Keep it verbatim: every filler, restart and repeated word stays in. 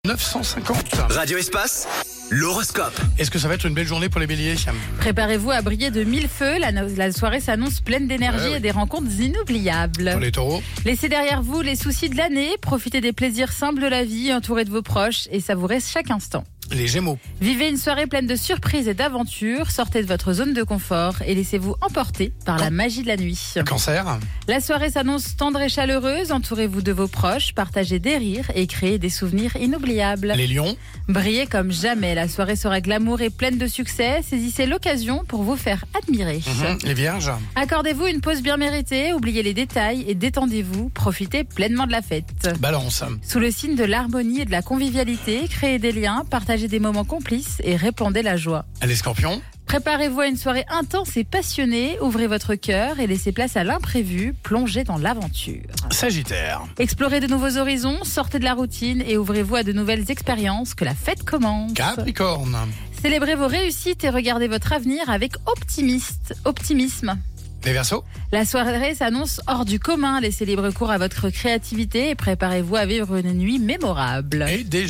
neuf cent cinquante. Radio Espace, l'horoscope. Est-ce que ça va être une belle journée pour les béliers? Préparez-vous à briller de mille feux. La, no- la soirée s'annonce pleine d'énergie Ouais, ouais. et des rencontres inoubliables. Pour les taureaux, Laissez derrière vous les soucis de l'année. Profitez des plaisirs simples de la vie, entourés de vos proches et savourez chaque instant. les gémeaux, Vivez une soirée pleine de surprises et d'aventures. Sortez de votre zone de confort et laissez-vous emporter par la magie de la nuit. cancer, La soirée s'annonce tendre et chaleureuse. Entourez-vous de vos proches, partagez des rires et créez des souvenirs inoubliables. les lions, Brillez comme jamais. La soirée sera glamour et pleine de succès. Saisissez l'occasion pour vous faire admirer. mhm, les vierges, Accordez-vous une pause bien méritée. Oubliez les détails et détendez-vous. Profitez pleinement de la fête. balance, Sous le signe de l'harmonie et de la convivialité, créez des liens, partagez des moments complices et répandez la joie. les scorpions, Préparez-vous à une soirée intense et passionnée. Ouvrez votre cœur et laissez place à l'imprévu. Plongez dans l'aventure. sagittaire, Explorez de nouveaux horizons, sortez de la routine et ouvrez-vous à de nouvelles expériences. Que la fête commence. capricorne, Célébrez vos réussites et regardez votre avenir avec optimiste, optimisme. les verseaux, La soirée s'annonce hors du commun. Laissez libre cours à votre créativité et préparez-vous à vivre une nuit mémorable. et des